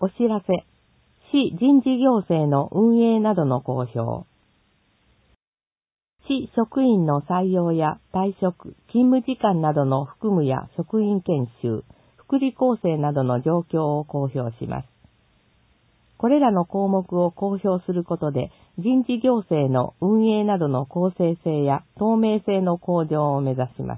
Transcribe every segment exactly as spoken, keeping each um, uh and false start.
お知らせ、市人事行政の運営などの公表。市職員の採用や退職、勤務時間などの含むや職員研修、福利厚生などの状況を公表します。これらの項目を公表することで、人事行政の運営などの公正性や透明性の向上を目指します。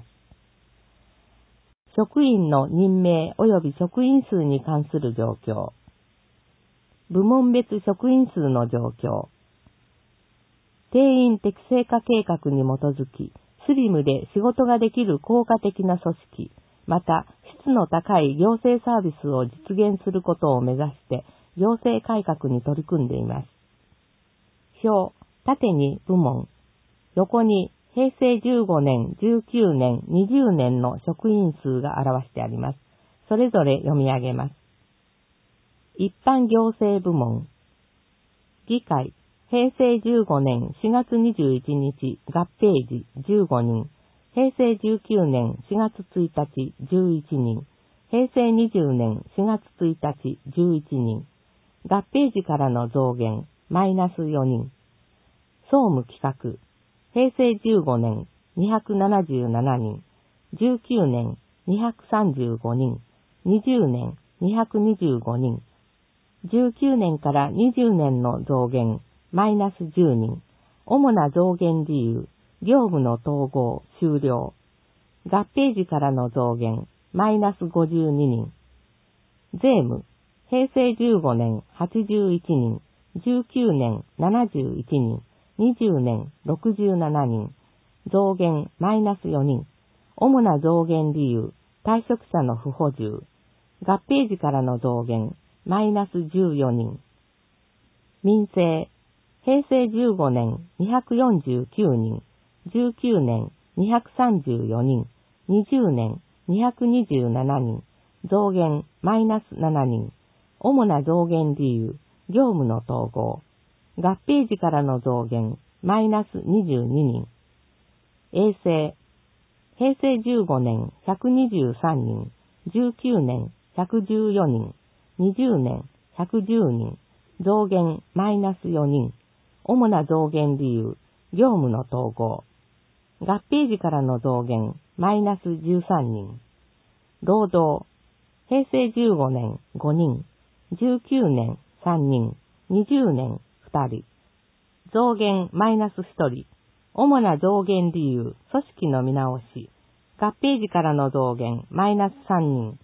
職員の任命及び職員数に関する状況。部門別職員数の状況。定員適正化計画に基づき、スリムで仕事ができる効果的な組織、また質の高い行政サービスを実現することを目指して、行政改革に取り組んでいます。表、縦に部門、横に平成じゅうごねん、じゅうきゅうねん、にじゅうねんの職員数が表してあります。それぞれ読み上げます。一般行政部門、議会、平成じゅうごねんしがつにじゅういちにち合併時じゅうごにん、平成じゅうきゅうねんしがつついたちじゅういちにん、平成にじゅうねんしがつついたちじゅういちにん、合併時からの増減、マイナスよにん。総務企画、平成じゅうごねんにひゃくななじゅうななにん、じゅうきゅうねんにひゃくさんじゅうごにん、にじゅうねんにひゃくにじゅうごにん、じゅうきゅうねんからにじゅうねんの増減、マイナスじゅうにん。主な増減理由、業務の統合、終了。合併時からの増減、マイナスごじゅうににん。税務、平成じゅうごねんはちじゅういちにん、じゅうきゅうねんななじゅういちにん、にじゅうねんろくじゅうななにん。増減、マイナスよにん。主な増減理由、退職者の不補充。合併時からの増減、マイナスじゅうよにん。民政、平成じゅうごねんにひゃくよんじゅうきゅうにん、じゅうきゅうねんにひゃくさんじゅうよにん、にじゅうねんにひゃくにじゅうななにん、増減マイナスななにん、主な増減理由、業務の統合、合併時からの増減マイナスにじゅうににん、衛生、平成じゅうごねんひゃくにじゅうさんにん、じゅうきゅうねんひゃくじゅうよにん、にじゅうねんひゃくじゅうにん、増減マイナスよにん、主な増減理由、業務の統合。合併時からの増減、マイナスじゅうさんにん。労働。平成じゅうごねんごにん、じゅうきゅうねんさんにん、にじゅうねんふたり。増減マイナスひとり。主な増減理由、組織の見直し。合併時からの増減、マイナスさんにん。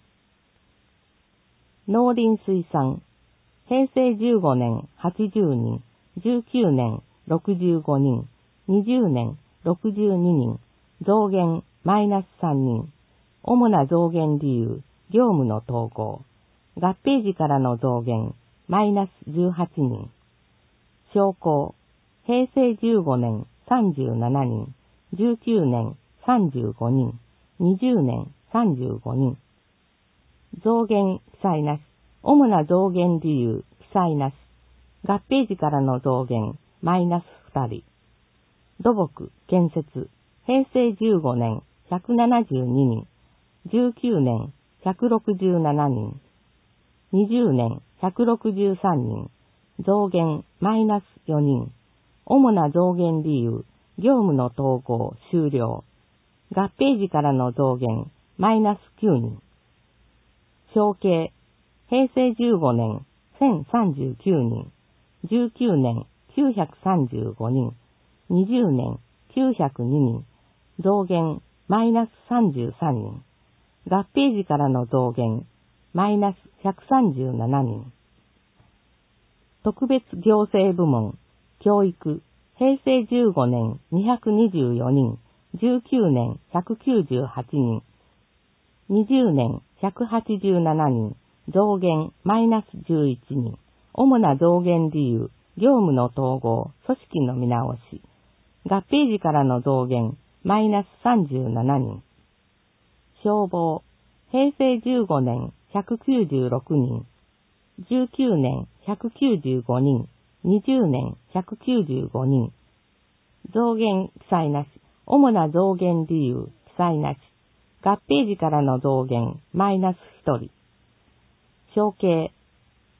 農林水産。平成じゅうごねんはちじゅうにん、じゅうきゅうねんろくじゅうごにん、にじゅうねんろくじゅうににん、増減マイナスさんにん。主な増減理由、業務の統合。合併時からの増減、マイナスじゅうはちにん。商工。平成じゅうごねんさんじゅうななにん、じゅうきゅうねんさんじゅうごにん、にじゅうねんさんじゅうごにん。増減記載なし。主な増減理由、記載なし。合併時からの増減、マイナスふたり。土木、建設、平成じゅうごねんひゃくななじゅうににん、じゅうきゅうねんひゃくろくじゅうななにん、にじゅうねんひゃくろくじゅうさんにん、増減マイナスよにん。主な増減理由、業務の統合終了。合併時からの増減、マイナスきゅうにん。承継、平成じゅうごねんせんさんじゅうきゅうにん、じゅうきゅうねんきゅうひゃくさんじゅうごにん、にじゅうねんきゅうひゃくににん、増減マイナスさんじゅうさんにん。合併時からの増減、マイナスひゃくさんじゅうななにん。特別行政部門、教育、平成じゅうごねんにひゃくにじゅうよにん、じゅうきゅうねんひゃくきゅうじゅうはちにん、にじゅうねんひゃくはちじゅうななにん、増減マイナスじゅういちにん。主な増減理由、業務の統合、組織の見直し。合併時からの増減、マイナスさんじゅうななにん。消防、平成じゅうごねんひゃくきゅうじゅうろくにん、じゅうきゅうねんひゃくきゅうじゅうごにん、にじゅうねんひゃくきゅうじゅうごにん。増減記載なし。主な増減理由、記載なし。合併時からの増減、マイナスひとり。承継、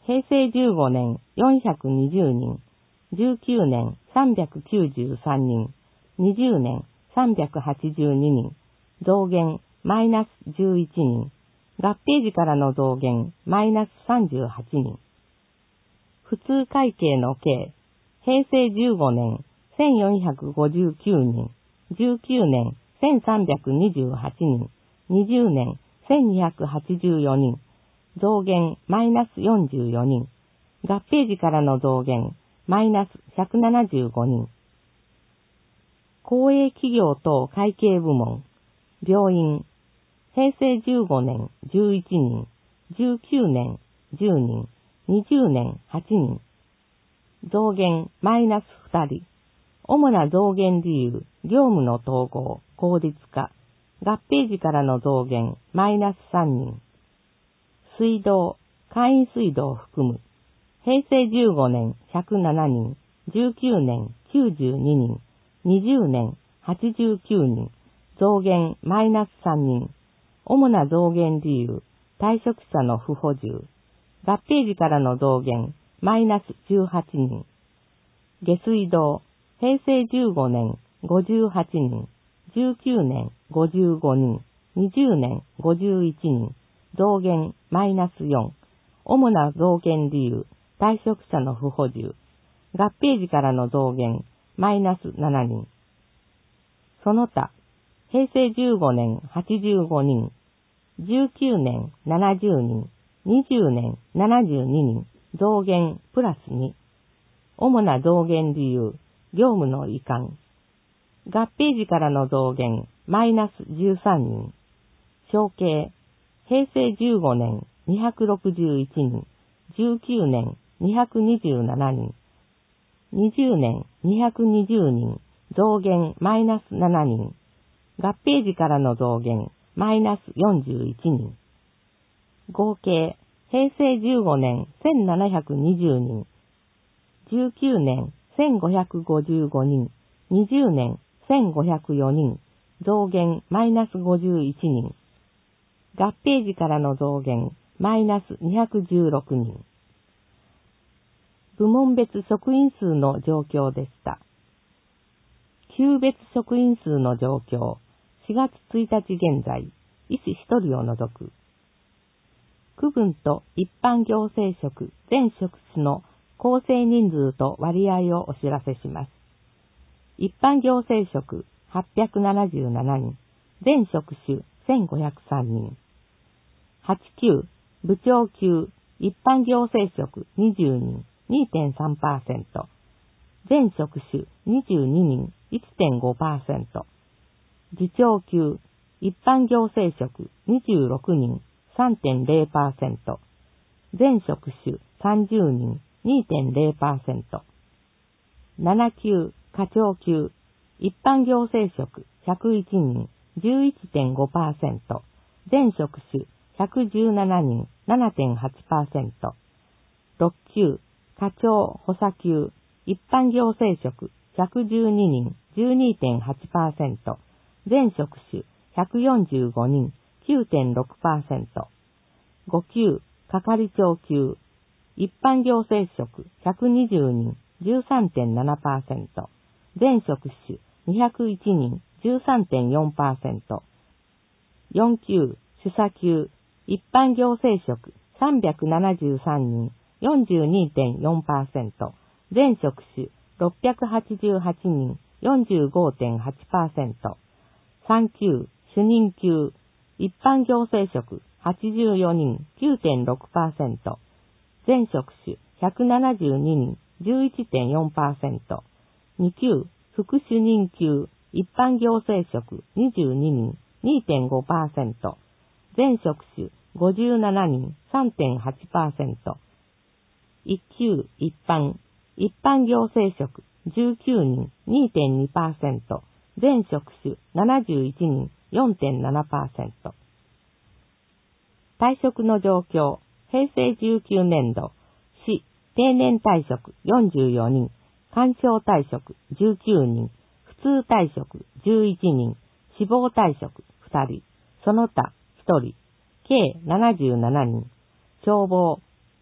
平成じゅうごねんよんひゃくにじゅうにん、じゅうきゅうねんさんびゃくきゅうじゅうさんにん、にじゅうねんさんびゃくはちじゅうににん、増減マイナスじゅういちにん、合併時からの増減マイナスさんじゅうはちにん。普通会計の計、平成じゅうごねんせんよんひゃくごじゅうきゅうにん、じゅうきゅうねんせんさんびゃくにじゅうはちにん、にじゅうねんせんにひゃくはちじゅうよにん、増減マイナスよんじゅうよにん、合併時からの増減マイナスひゃくななじゅうごにん。公営企業等会計部門、病院、平成じゅうごねんじゅういちにん、じゅうきゅうねんじゅうにん、にじゅうねんはちにん、増減マイナスふたり、主な増減理由、業務の統合、効率化、合併時からの増減マイナスさんにん。水道、簡易水道を含む、平成じゅうごねんひゃくななにん、じゅうきゅうねんきゅうじゅうににん、にじゅうねんはちじゅうきゅうにん、増減マイナスさんにん。主な増減理由、退職者の不補充。合併時からの増減マイナスじゅうはちにん。下水道、平成じゅうごねんごじゅうはちにん、じゅうきゅうねんごじゅうごにん、にじゅうねんごじゅういちにん、増減マイナスよん。主な増減理由、退職者の不補充。合併時からの増減マイナスななにん。その他、平成じゅうごねんはちじゅうごにん、じゅうきゅうねんななじゅうにん、にじゅうねんななじゅうににん、増減プラスに。主な増減理由、業務の移管。合併時からの増減マイナスじゅうさんにん。承継、平成じゅうごねんにひゃくろくじゅういちにん、じゅうきゅうねんにひゃくにじゅうななにん、にじゅうねんにひゃくにじゅうにん、増減マイナスななにん。合併時からの増減マイナスよんじゅういちにん。合計、平成じゅうごねんせんななひゃくにじゅうにん、じゅうきゅうねんせんごひゃくごじゅうごにん、にじゅうねんせんごひゃくよにん、増減マイナスごじゅういちにん。合併時からの増減マイナスにひゃくじゅうろくにん。部門別職員数の状況でした。級別職員数の状況、しがつついたち現在、医師ひとりを除く。区分と一般行政職全職種の構成人数と割合をお知らせします。一般行政職はっぴゃくななじゅうななにん、全職種せんごひゃくさんにん。はち級、部長級、一般行政職にじゅうにん、にてんさんパーセント。全職種にじゅうににん、いちてんごパーセント。次長級、一般行政職にじゅうろくにん、さんてんゼロパーセント。全職種さんじゅうにん、にてんゼロパーセント。なな級、課長級、一般行政職ひゃくいちにん、じゅういってんごパーセント。全職種ひゃくじゅうななにん、ななてんはちパーセント。ろっ級、課長補佐級、一般行政職ひゃくじゅうににん、じゅうにてんはちパーセント。全職種ひゃくよんじゅうごにん、きゅうてんろくパーセント。ご級、係長級、一般行政職ひゃくにじゅうにん、じゅうさんてんななパーセント。全職種にひゃくいちにん、じゅうさんてんよんパーセント。よん級、主査級、一般行政職さんびゃくななじゅうさんにん、よんじゅうにてんよんパーセント。全職種ろっぴゃくはちじゅうはちにん、よんじゅうごてんはちパーセント。さん級、主任級、一般行政職はちじゅうよにん、きゅうてんろくパーセント。全職種ひゃくななじゅうににん、じゅういってんよんパーセント。に級、副主任級、一般行政職にじゅうににん、にてんごパーセント。全職種ごじゅうななにん、さんてんはちパーセント。いっ級、一般、一般行政職じゅうきゅうにん、にてんにパーセント。全職種ななじゅういちにん、よんてんななパーセント。退職の状況、平成じゅうきゅうねんど、市、定年退職よんじゅうよにん、官庁退職じゅうきゅうにん、普通退職じゅういちにん、死亡退職ふたり、その他ひとり、計ななじゅうななにん、消防、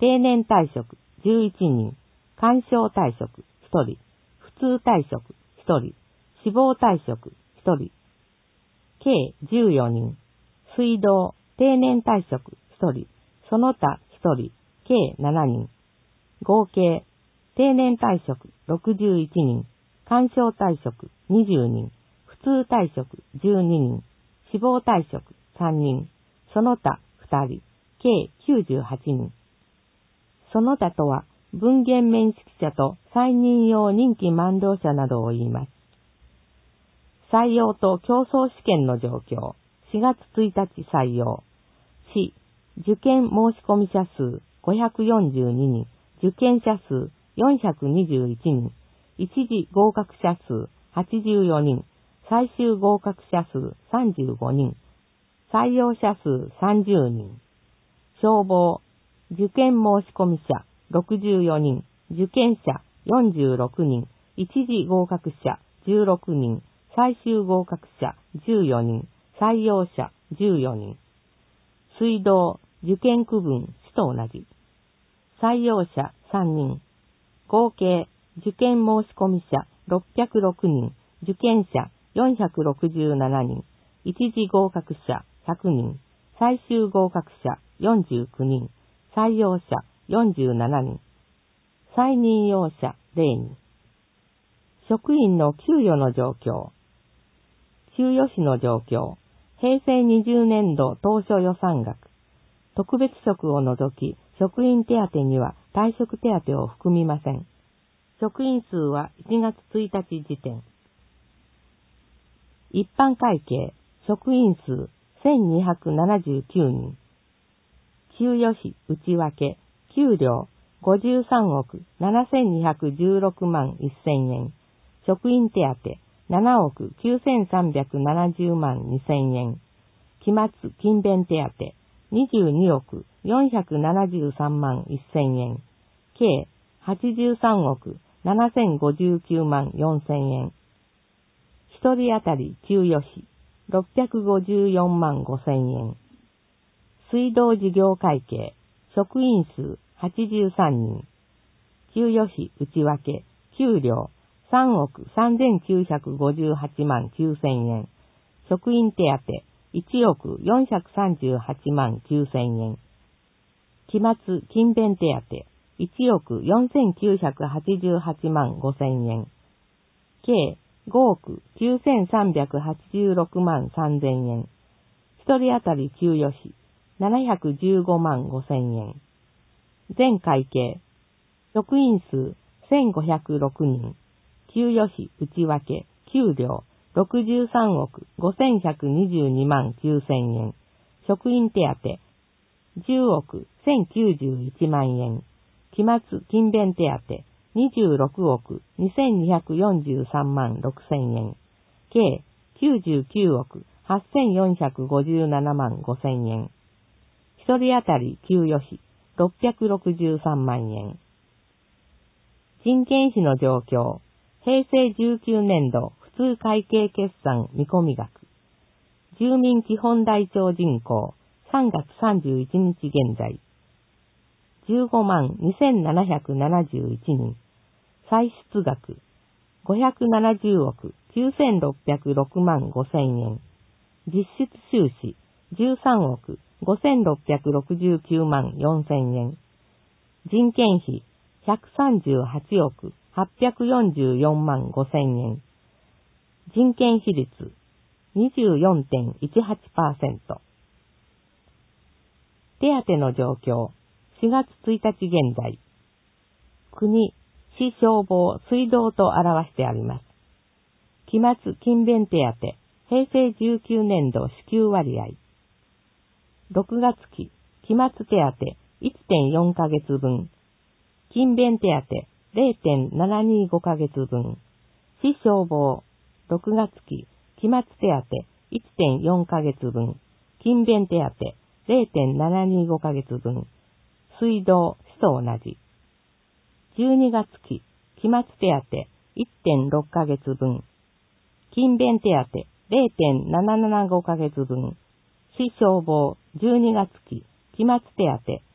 定年退職じゅういちにん、干渉退職ひとり、普通退職ひとり、死亡退職ひとり、計じゅうよにん、水道、定年退職ひとり、その他ひとり、計しちにん、合計、定年退職ろくじゅういちにん、干渉退職にじゅうにん、普通退職じゅうににん、死亡退職さんにん、その他ふたり、計きゅうじゅうはちにん。その他とは、分限免職者と再任用任期満了者などを言います。採用と競争試験の状況。しがつついたち採用。市、受験申込者数ごひゃくよんじゅうににん、受験者数よんひゃくにじゅういちにん、一次合格者数はちじゅうよにん、最終合格者数さんじゅうごにん、採用者数さんじゅうにん。消防、受験申込者ろくじゅうよにん、受験者よんじゅうろくにん、一次合格者じゅうろくにん、最終合格者じゅうよにん、採用者じゅうよにん。水道、受験区分、市と同じ。採用者さんにん。合計、受験申込者ろっぴゃくろくにん、受験者よんひゃくろくじゅうななにん、一次合格者ひゃくにん、最終合格者よんじゅうきゅうにん、採用者よんじゅうななにん、再任用者ゼロにん。職員の給与の状況。給与費の状況。平成にじゅうねんど当初予算額。特別職を除き、職員手当には退職手当を含みません。職員数はいちがつついたち時点。一般会計、職員数せんにひゃくななじゅうきゅうにん。給与費内訳、給料ごじゅうさんおくななせんにひゃくじゅうろくまんせんえん。職員手当ななおくきゅうせんさんびゃくななじゅうまんにせんえん。期末勤勉手当にじゅうにおくよんひゃくななじゅうさんまんせんえん。計はちじゅうさんおくななせんごじゅうきゅうまんよんせんえん。一人当たり給与費ろっぴゃくごじゅうよんまんごせんえん。水道事業会計、職員数はちじゅうさんにん。給与費内訳、給料さんおくさんぜんきゅうひゃくごじゅうはちまんきゅうせんえん。職員手当いちおくよんひゃくさんじゅうはちまんきゅうせんえん。期末勤勉手当いちおくよんせんきゅうひゃくはちじゅうはちまんごせんえん。計ごおくきゅうせんさんびゃくはちじゅうろくまんさんぜんえん。一人当たり給与費ななひゃくじゅうごまんごせんえん。全会計、職員数せんごひゃくろくにん。給与費内訳、給料ろくじゅうさんおくごせんひゃくにじゅうにまんきゅうせんえん。職員手当じゅうおくせんきゅうじゅういちまんえん。期末勤勉手当にじゅうろくおくにせんにひゃくよんじゅうさんまんろくせんえん。計きゅうじゅうきゅうおくはっせんよんひゃくごじゅうななまんごせんえん。一人当たり給与費ろっぴゃくろくじゅうさんまんえん。人件費の状況。平成じゅうきゅうねんど普通会計決算見込み額。住民基本台帳人口さんがつさんじゅういちにち現在。じゅうごまんにせんななひゃくななじゅういちにん。歳出額ごひゃくななじゅうおくきゅうせんろっぴゃくろくまんごせんえん。実質収支じゅうさんおくごせんろっぴゃくろくじゅうきゅうまんよんせんえん。人件費ひゃくさんじゅうはちおくはっぴゃくよんじゅうよんまんごせんえん。人件比率 にじゅうよんてんいちはちパーセント。手当の状況。しがつついたち現在。国、市消防、水道と表してあります。期末勤勉手当、平成じゅうきゅうねんど支給割合。ろくがつ期、期末手当 いってんよんかげつぶん。勤勉手当 れいてんななにごかげつぶん。市消防、ろくがつ期、期末手当 いってんよんかげつぶん。勤勉手当 れいてんななにごかげつぶん。水道、市と同じ。じゅうにがつ期、期末手当 いってんろっかげつぶん。勤勉手当 れいてんななななごかげつぶん。市消防じゅうにがつ期、期末手当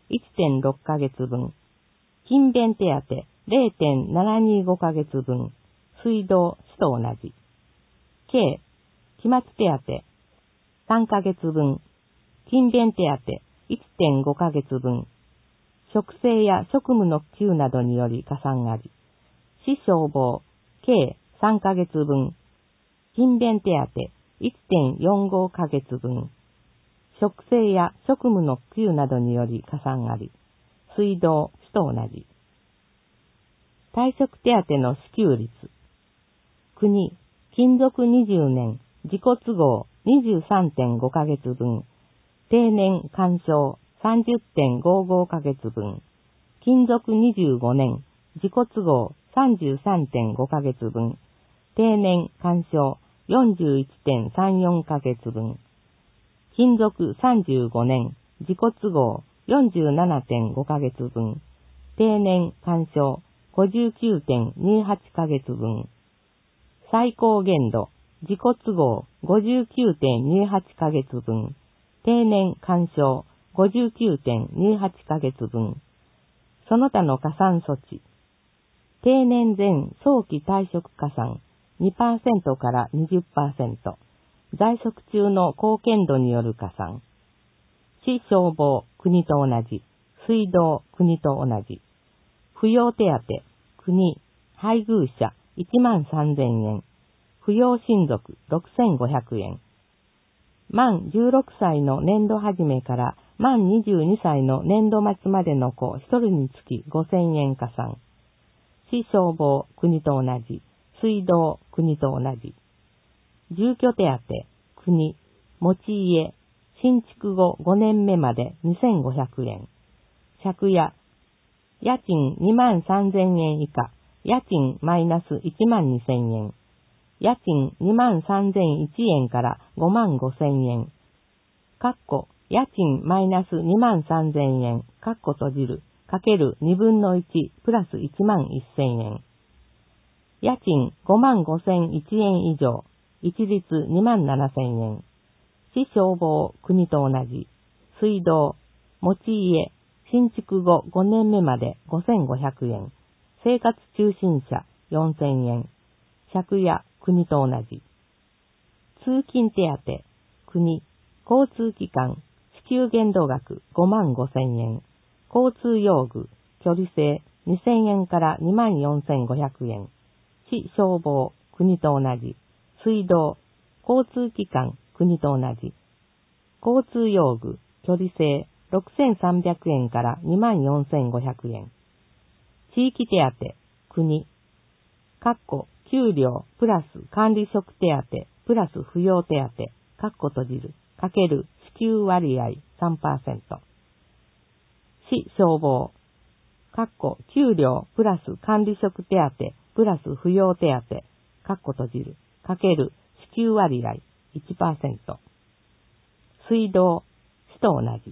いってんろっかげつぶん、勤勉手当 れいてんななにごかげつぶん、水道、市と同じ。計、期末手当さんかげつぶん、勤勉手当 いってんごかげつぶん、職制や職務の給などにより加算あり。市消防、計さんかげつぶん、勤勉手当 いってんよんごかげつぶん、職制や職務の給などにより加算あり。水道、市と同じ。退職手当の支給率。国、勤続にじゅうねん、自己都合 にじゅうさんてんごかげつぶん、定年干渉 さんじゅってんごごかげつぶん、勤続にじゅうごねん、自己都合 さんじゅうさんてんごかげつぶん、定年干渉 よんじゅういってんさんよんかげつぶん、勤続さんじゅうごねん、自己都合 よんじゅうななてんごかげつぶん、定年干渉 ごじゅうきゅうてんにはちかげつぶん、最高限度、自己都合 ごじゅうきゅうてんにはちかげつぶん、定年干渉 ごじゅうきゅうてんにはちかげつぶん、その他の加算措置、定年前早期退職加算 にパーセント から にじゅっパーセント、在職中の貢献度による加算、市消防、国と同じ、水道、国と同じ、扶養手当、国、配偶者、いちまんさんぜんえん、扶養親族、ろくせんごひゃくえん、満じゅうろくさいの年度始めから満にじゅうにさいの年度末までの子ひとりにつきごせんえん加算、市消防、国と同じ、水道、国と同じ、住居手当、国、持ち家、新築後ごねんめまでにせんごひゃくえん、借家、家賃にまんさんぜんえん以下、家賃マイナスいちまんにせんえん、家賃にまんさんぜんいちえんからごまんごせんえん、かっこ家賃マイナスにまんさんぜんえん、かっこ閉じる、かけるにぶんのいちプラスいちまんせんえん、家賃ごまんごせんいちえん以上、一律にまんななせんえん、市消防、国と同じ、水道、持ち家、新築後ごねんめまでごせんごひゃくえん、生活中心者よんせんえん、借家、国と同じ。通勤手当、国、交通機関、支給限度額ごまんごせんえん、交通用具、距離制にせんえんからにまんよんせんごひゃくえん、市消防、国と同じ、水道、交通機関、国と同じ、交通用具、距離制ろくせんさんびゃくえんからにまんよんせんごひゃくえん、地域手当、国、かっこ給料プラス管理職手当プラス扶養手当、かっこ閉じる、かける支給割合 さんパーセント。市消防、かっこ給料プラス管理職手当プラス扶養手当、かっこ閉じる、かける支給割合 いちパーセント。水道、市と同じ。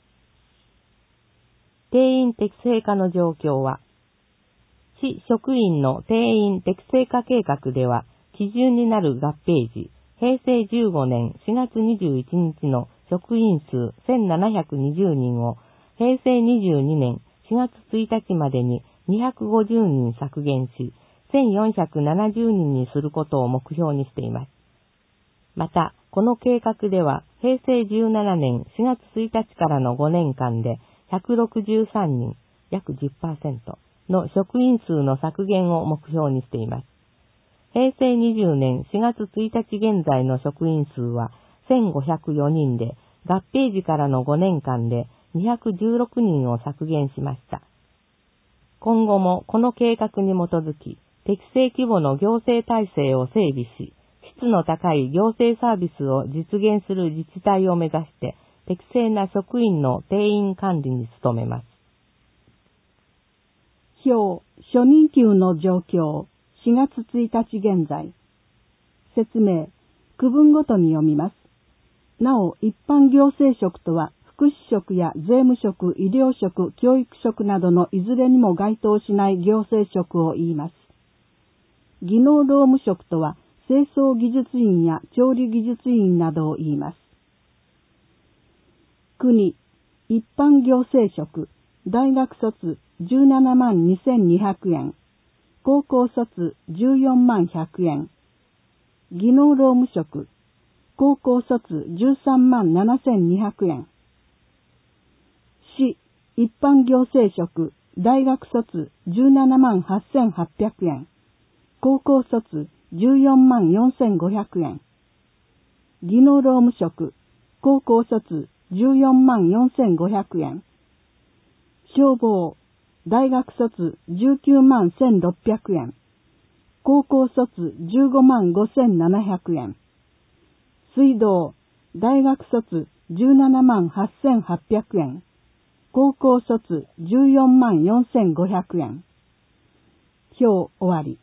定員適正化の状況は、市職員の定員適正化計画では、基準になる合併時、へいせいじゅうごねんしがつにじゅういちにちの職員数せんななひゃくにじゅうにんを、へいせいにじゅうにねんしがつついたちまでににひゃくごじゅうにん削減し、せんよんひゃくななじゅうにんにすることを目標にしています。また、この計画では、へいせいじゅうななねんしがつついたちからのごねんかんで、ひゃくろくじゅうさんにん、約 じゅっパーセント の職員数の削減を目標にしています。へいせいにじゅうねんしがつついたち現在の職員数はせんごひゃくよにんで、合併時からのごねんかんでにひゃくじゅうろくにんを削減しました。今後もこの計画に基づき、適正規模の行政体制を整備し、質の高い行政サービスを実現する自治体を目指して、適正な職員の定員管理に努めます。 表、初任給の状況、しがつついたち現在。説明、区分ごとに読みます。なお、一般行政職とは、福祉職や税務職、医療職、教育職などのいずれにも該当しない行政職を言います。技能労務職とは、清掃技術員や調理技術員などを言います。国、 一般行政職、大学卒じゅうななまんにせんにひゃくえん、高校卒じゅうよんまんひゃくえん、技能労務職、高校卒じゅうさんまんななせんにひゃくえん、市一般行政職、大学卒じゅうななまんはっせんはっぴゃくえん、高校卒じゅうよんまんよんせんごひゃくえん、技能労務職、高校卒じゅうよんまんよんせんごひゃくえん、消防、大学卒じゅうきゅうまんせんろっぴゃくえん、高校卒じゅうごまんごせんななひゃくえん、水道、大学卒じゅうななまんはっせんはっぴゃくえん、高校卒じゅうよんまんよんせんごひゃくえん。表終わり。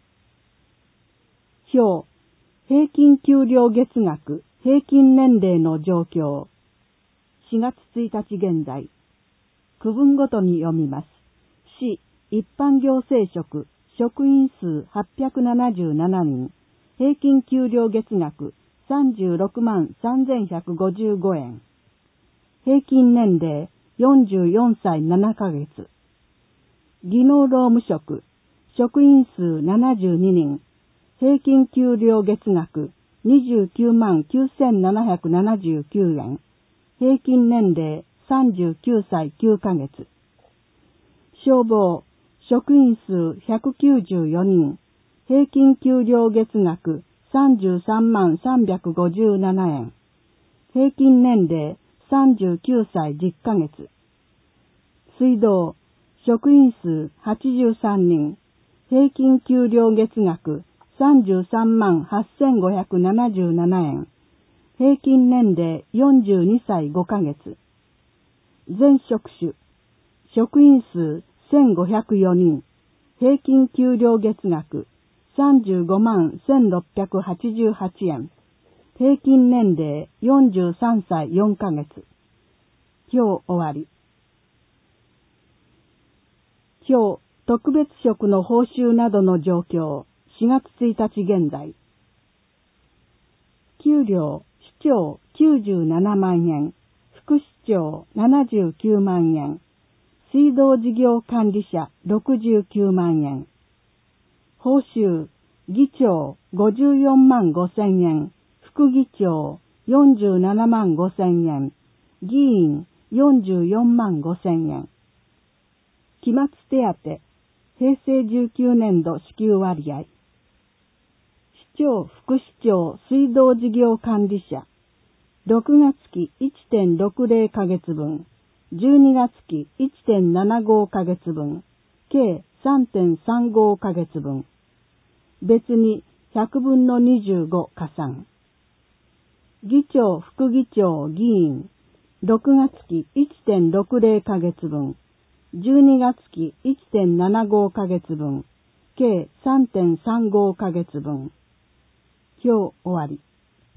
表、平均給料月額、平均年齢の状況。しがつついたち現在。区分ごとに読みます。市、一般行政職、職員数はっぴゃくななじゅうななにん、平均給料月額さんじゅうろくまんさんぜんひゃくごじゅうごえん。平均年齢よんじゅうよんさいななかげつ。技能労務職、職員数ななじゅうににん、平均給料月額にじゅうきゅうまんきゅうせんななひゃくななじゅうきゅうえん。平均年齢さんじゅうきゅうさいきゅうかげつ。消防、職員数ひゃくきゅうじゅうよにん、平均給料月額さんじゅうさんまんさんびゃくごじゅうななえん。平均年齢さんじゅうきゅうさいじゅっかげつ。水道、職員数はちじゅうさんにん、平均給料月額さんじゅうさんまんはっせんごひゃくななじゅうななえん。平均年齢よんじゅうにさいごかげつ。全職種、職員数せんごひゃくよにん、平均給料月額さんじゅうごまんせんろっぴゃくはちじゅうはちえん。平均年齢よんじゅうさんさいよんかげつ。表終わり。表、特別職の報酬などの状況。しがつついたち現在。給料、市長きゅうじゅうななまんえん、副市長ななじゅうきゅうまんえん、水道事業管理者ろくじゅうきゅうまんえん。報酬、議長ごじゅうよんまんごせんえん、副議長よんじゅうななまんごせんえん、議員よんじゅうよんまんごせんえん。期末手当、平成じゅうきゅうねんど支給割合。市長、副市長、水道事業管理者、ろくがつき いってんろくぜろ ヶ月分、じゅうにがつき いってんななご ヶ月分、計 さんてんさんご ヶ月分。別にひゃくぶんのにじゅうご加算。議長、副議長、議員、ろくがつき いってんろくぜろ ヶ月分、じゅうにがつき いってんななご ヶ月分、計 さんてんさんご ヶ月分。表終わり。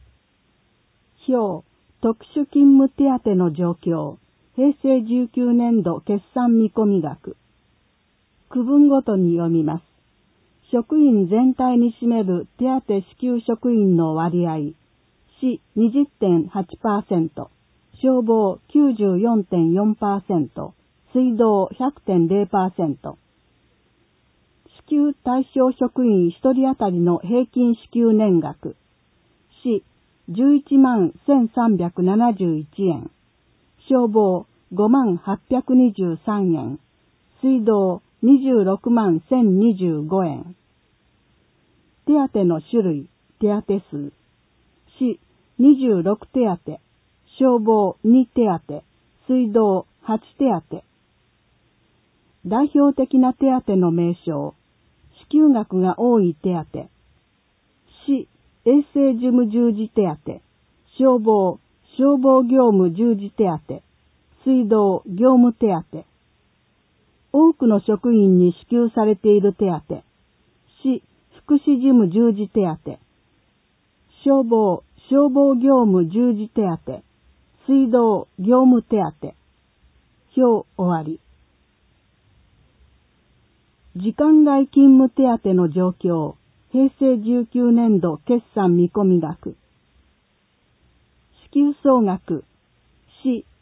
表、特殊勤務手当の状況。平成じゅうきゅうねんど決算見込み額。区分ごとに読みます。職員全体に占める手当支給職員の割合。市 にじゅってんはちパーセント、消防 きゅうじゅうよんてんよんパーセント、水道 ひゃくてんぜろパーセント。支給対象職員ひとり当たりの平均支給年額。市じゅういちまんせんさんびゃくななじゅういちえん。消防ごまんはっぴゃくにじゅうさんえん。水道にじゅうろくまんせんにじゅうごえん。手当の種類、手当数。市にじゅうろく手当、消防に手当、水道はち手当。代表的な手当の名称。支給額が多い手当。市衛生事務従事手当、消防消防業務従事手当、水道業務手当。多くの職員に支給されている手当。市福祉事務従事手当、消防消防業務従事手当、水道業務手当。表終わり。時間外勤務手当の状況。平成じゅうきゅうねんど決算見込み額。支給総額。市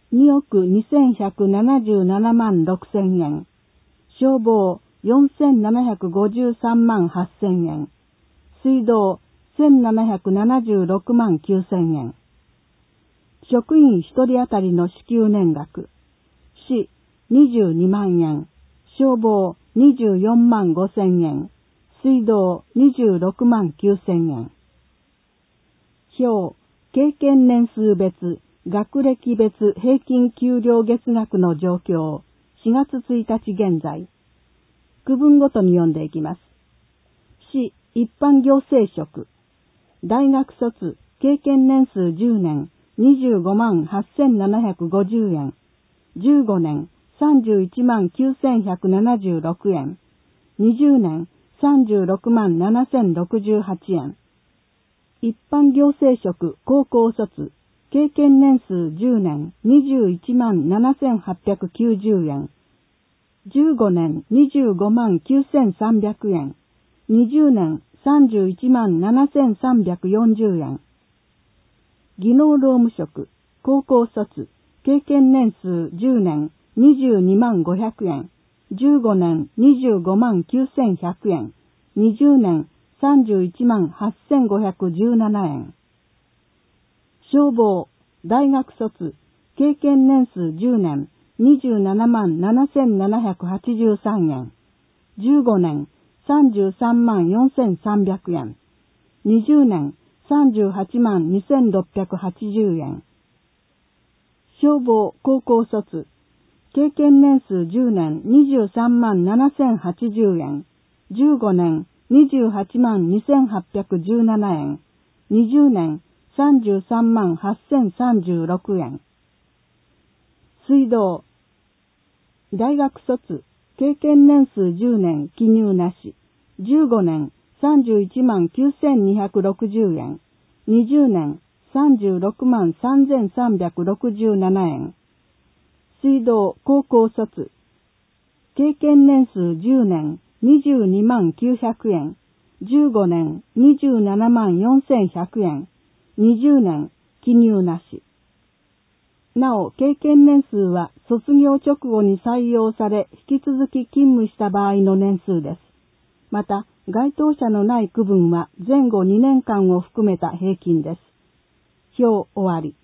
におくにせんひゃくななじゅうななまんろくせんえん、消防よんせんななひゃくごじゅうさんまんはっせんえん、水道せんななひゃくななじゅうろくまんきゅうせんえん。職員ひとり当たりの支給年額、市にじゅうにまんえん、消防にじゅうよんまんごせんえん、水道にじゅうろくまんきゅうせんえん。表、経験年数別、学歴別平均給料月額の状況、しがつついたち現在。区分ごとに読んでいきます。市、一般行政職。大学卒、経験年数じゅうねん、にじゅうごまんはっせんななひゃくごじゅうえん。じゅうごねん、さんじゅういちまんきゅうせんひゃくななじゅうろくえん。にじゅうねん、さんじゅうろくまんななせんろくじゅうはちえん。一般行政職、高校卒、経験年数じゅうねん、にじゅういちまんななせんはっぴゃくきゅうじゅうえん。じゅうごねん、にじゅうごまんきゅうせんさんびゃくえん。にじゅうねん、さんじゅういちまんななせんさんびゃくよんじゅうえん。技能労務職、高校卒、経験年数じゅうねん、にじゅうにまんごひゃくえん。じゅうごねん、にじゅうごまんきゅうせんひゃくえん。にじゅうねん、さんじゅういちまんはっせんごひゃくじゅうななえん。消防、大学卒、経験年数じゅうねん、にじゅうななまんななせんななひゃくはちじゅうさんえん。じゅうごねん、さんじゅうさんまんよんせんさんびゃくえん。にじゅうねん、さんじゅうはちまんにせんろっぴゃくはちじゅうえん。消防、高校卒、経験年数じゅうねん、にじゅうさんまんななせんはちじゅうえん。じゅうごねん、にじゅうはちまんにせんはっぴゃくじゅうななえん。にじゅうねん、さんじゅうさんまんはっせんさんじゅうろくえん。水道、大学卒、経験年数じゅうねん、記入なし。じゅうごねん、さんじゅういちまんきゅうせんにひゃくろくじゅうえん。にじゅうねん、さんじゅうろくまんさんぜんさんびゃくろくじゅうななえん。水道、高校卒、経験年数じゅうねん、にじゅうにまんきゅうひゃくえん。じゅうごねん、にじゅうななまんよんせんひゃくえん。にじゅうねん、記入なし。なお、経験年数は卒業直後に採用され、引き続き勤務した場合の年数です。また、該当者のない区分は前後にねんかんを含めた平均です。表終わり。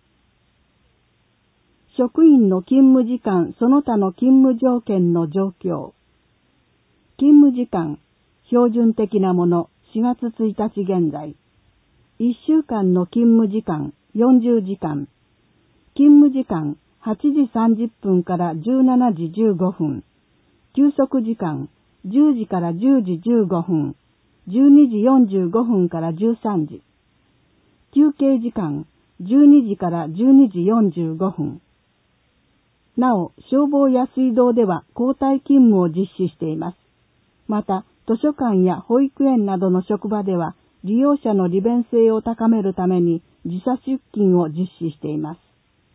職員の勤務時間その他の勤務条件の状況。勤務時間、標準的なもの、しがつついたち現在。いっしゅうかんの勤務時間、よんじゅうじかん。勤務時間、はちじさんじゅっぷんからじゅうしちじじゅうごふん。休息時間、じゅうじからじゅうじじゅうごふん。じゅうにじよんじゅうごふんからじゅうさんじ。休憩時間、じゅうにじからじゅうにじよんじゅうごふん。なお、消防や水道では交代勤務を実施しています。また、図書館や保育園などの職場では、利用者の利便性を高めるために時差出勤を実施しています。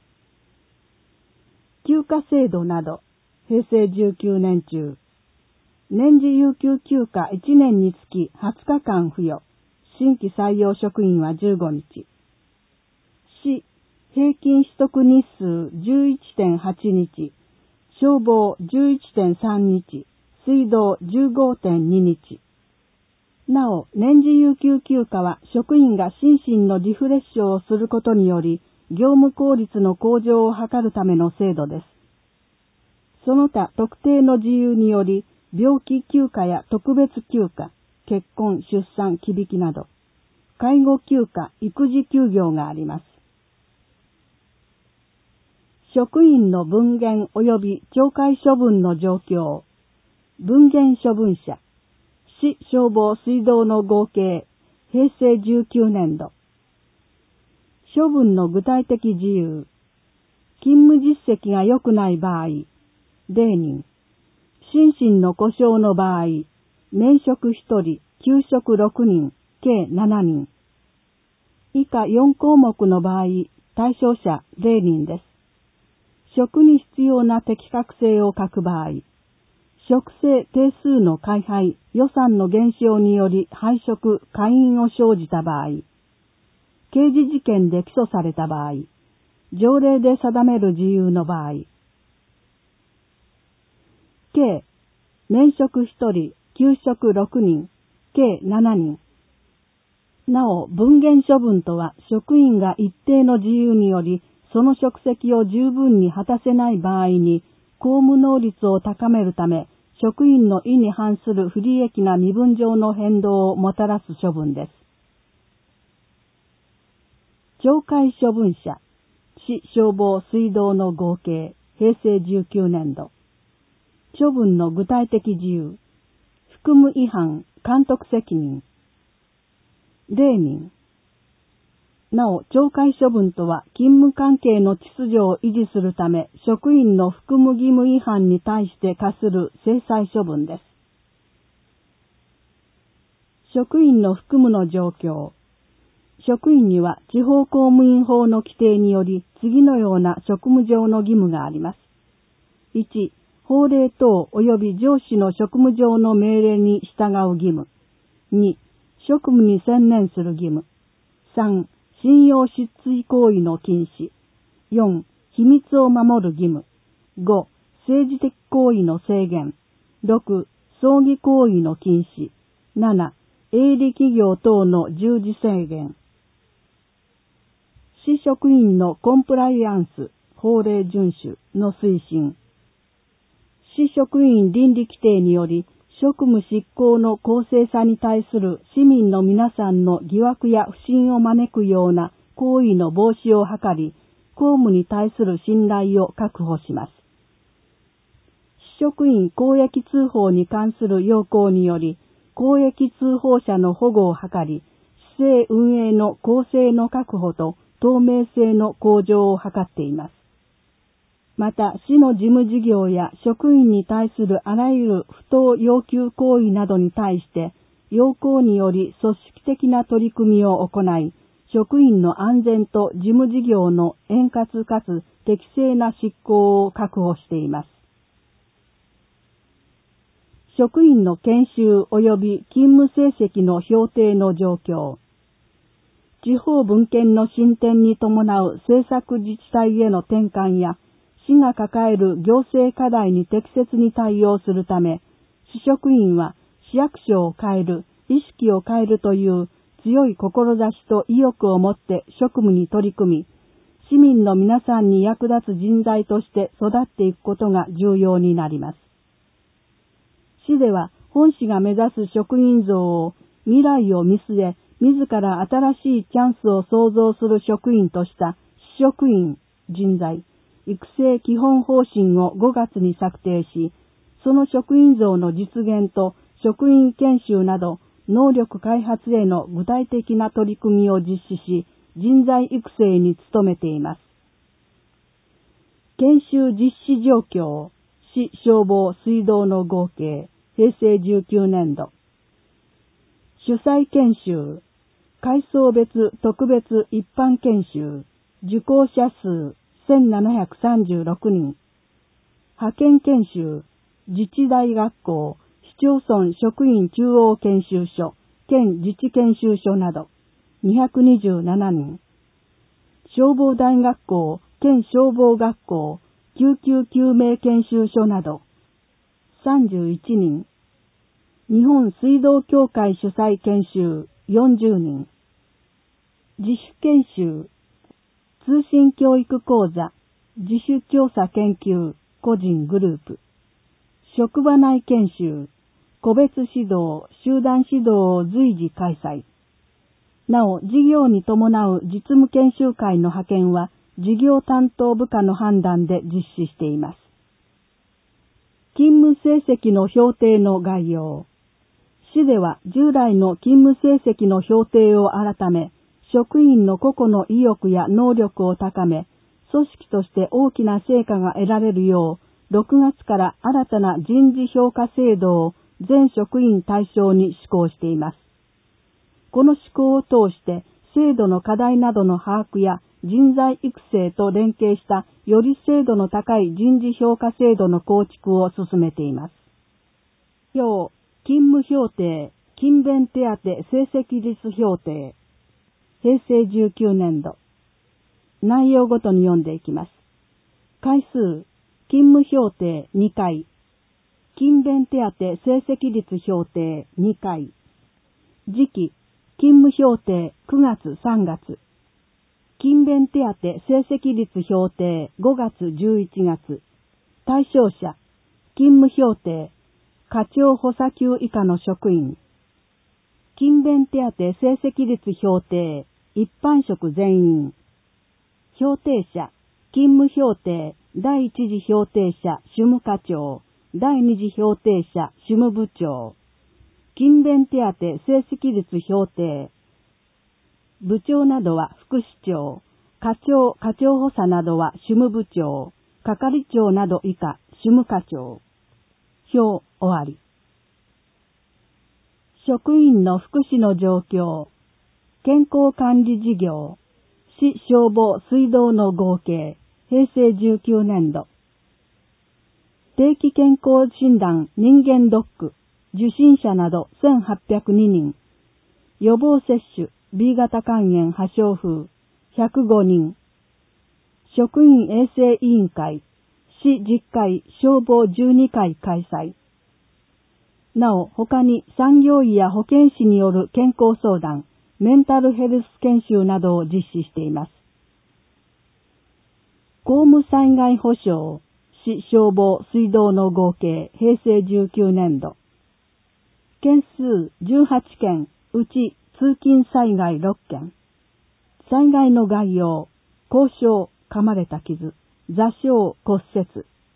休暇制度など、へいせいじゅうきゅうねん中、年次有給休暇いちねんにつきはつかかん付与、新規採用職員はじゅうごにち。市、平均取得日数 じゅういってんはちにち、消防 じゅういってんさんにち、水道 じゅうごてんににち。なお、年次有給休暇は職員が心身のリフレッシュをすることにより、業務効率の向上を図るための制度です。その他特定の事由により、病気休暇や特別休暇、結婚、出産、忌引きなど、介護休暇、育児休業があります。職員の分限及び懲戒処分の状況。分限処分者、市消防水道の合計、へいせいじゅうきゅうねんど。処分の具体的事由。勤務実績が良くない場合、ゼロにん。心身の故障の場合、免職ひとり、休職ろくにん、計しちにん。以下よんこうもくの場合、対象者ゼロにんです。職に必要な適格性を欠く場合、職制定数の改廃、予算の減少により廃職、解任を生じた場合、刑事事件で起訴された場合、 条例で定める事由の場合。計、免職ひとり、休職ろくにん、計しちにん。なお、分限処分とは、職員が一定の事由により、その職責を十分に果たせない場合に、公務能率を高めるため、職員の意に反する不利益な身分上の変動をもたらす処分です。懲戒処分者、市消防水道の合計、平成じゅうきゅうねんど。処分の具体的事由、含務違反、監督責任。れいにん。なお、懲戒処分とは、勤務関係の秩序を維持するため、職員の服務義務違反に対して課する制裁処分です。職員の服務の状況。職員には地方公務員法の規定により、次のような職務上の義務があります。いち、法令等及び上司の職務上の命令に従う義務。に、職務に専念する義務。さん、信用失墜行為の禁止。よん、秘密を守る義務。ご、政治的行為の制限。ろく、葬儀行為の禁止。なな、営利企業等の従事制限。市職員のコンプライアンス、法令遵守の推進。市職員倫理規定により、職務執行の公正さに対する市民の皆さんの疑惑や不信を招くような行為の防止を図り、公務に対する信頼を確保します。市職員公益通報に関する要項により、公益通報者の保護を図り、市政運営の公正の確保と透明性の向上を図っています。また、市の事務事業や職員に対するあらゆる不当要求行為などに対して、要項により組織的な取り組みを行い、職員の安全と事務事業の円滑かつ適正な執行を確保しています。職員の研修及び勤務成績の評定の状況。地方分権の進展に伴う政策自治体への転換や、市が抱える行政課題に適切に対応するため、市職員は市役所を変える、意識を変えるという強い志と意欲を持って職務に取り組み、市民の皆さんに役立つ人材として育っていくことが重要になります。市では本市が目指す職員像を未来を見据え、自ら新しいチャンスを創造する職員とした市職員人材育成基本方針をごがつに策定し、その職員像の実現と職員研修など能力開発への具体的な取り組みを実施し、人材育成に努めています。研修実施状況、市消防水道の合計、平成じゅうきゅうねんど。主催研修、階層別特別一般研修、受講者数せんななひゃくさんじゅうろくにん。派遣研修、自治大学校、市町村職員中央研修所、県自治研修所など、にひゃくにじゅうななにん。消防大学校、県消防学校、救急救命研修所など、さんじゅういちにん。日本水道協会主催研修、よんじゅうにん。自主研修、通信教育講座、自主調査研究、個人グループ。職場内研修、個別指導、集団指導を随時開催。なお、事業に伴う実務研修会の派遣は、事業担当部下の判断で実施しています。勤務成績の評定の概要。市では従来の勤務成績の評定を改め、職員の個々の意欲や能力を高め、組織として大きな成果が得られるよう、ろくがつから新たな人事評価制度を全職員対象に施行しています。この施行を通して、制度の課題などの把握や人材育成と連携したより精度の高い人事評価制度の構築を進めています。要、勤務評定、勤勉手当成績率評定。平成じゅうきゅうねんど。 内容ごとに読んでいきます。回数、勤務評定にかい。勤勉手当成績率評定にかい。時期、勤務評定くがつさんがつ。勤勉手当成績率評定ごがつじゅういちがつ。対象者、勤務評定、課長補佐級以下の職員。勤勉手当成績率評定、一般職全員。評定者、勤務評定、第一次評定者、主務課長、第二次評定者、主務部長。勤勉手当成績率評定。部長などは副市長、課長、課長補佐などは主務部長、係長など以下、主務課長。表終わり。職員の福祉の状況、健康管理事業、市消防水道の合計、へいせいじゅうきゅうねんど。定期健康診断人間ドック、受診者などせんはっぴゃくににん。予防接種 ビー 型肝炎破傷風ひゃくごにん。職員衛生委員会、市じゅっかい、消防じゅうにかい開催。なお、他に産業医や保健師による健康相談、メンタルヘルス研修などを実施しています。公務災害保障、市消防水道の合計、へいせいじゅうきゅうねんど。件数じゅうはちけん、うち通勤災害ろっけん。災害の概要、凍傷、噛まれた傷、挫傷、骨折。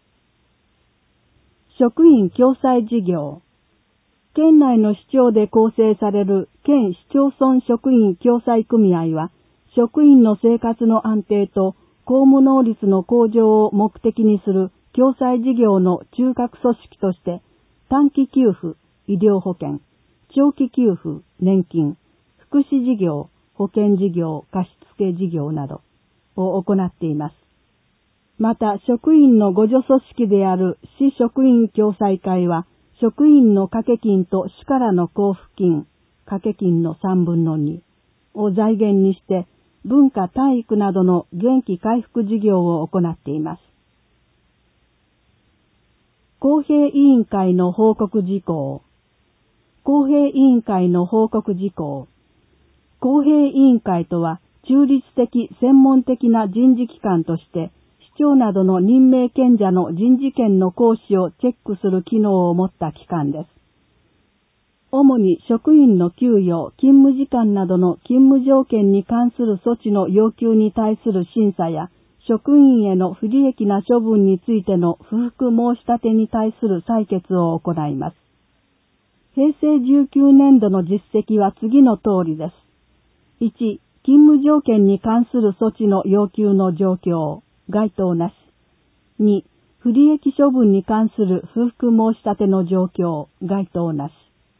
職員共済事業。県内の市町で構成される県市町村職員共済組合は、職員の生活の安定と公務能率の向上を目的にする共済事業の中核組織として、短期給付、医療保険、長期給付、年金、福祉事業、保険事業、貸付事業などを行っています。また、職員の互助組織である市職員共済会は、職員の掛け金と市からの交付金、掛け金のさんぶんのにを財源にして、文化体育などの元気回復事業を行っています。公平委員会の報告事項。公平委員会の報告事項。公平委員会とは、中立的専門的な人事機関として、市長などの任命権者の人事権の行使をチェックする機能を持った機関です。主に職員の給与、勤務時間などの勤務条件に関する措置の要求に対する審査や、職員への不利益な処分についての不服申し立てに対する採決を行います。へいせいじゅうきゅうねんどの実績は次の通りです。いち、勤務条件に関する措置の要求の状況、該当なし。に、不利益処分に関する不服申し立ての状況、該当なし。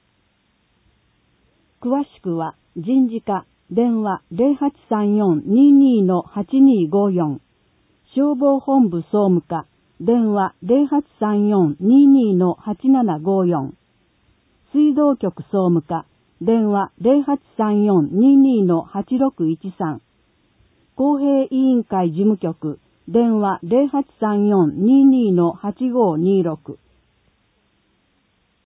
詳しくは、人事課、電話 ゼロはちさんよん にーにー のはちにーごーよん、消防本部総務課、電話 ゼロはちさんよん にーにー のはちななごーよん、水道局総務課、電話 ゼロはちさんよん にーにー のはちろくいちさん、公平委員会事務局、電話 ゼロはちさんよん にーにー のはちごーにーろく、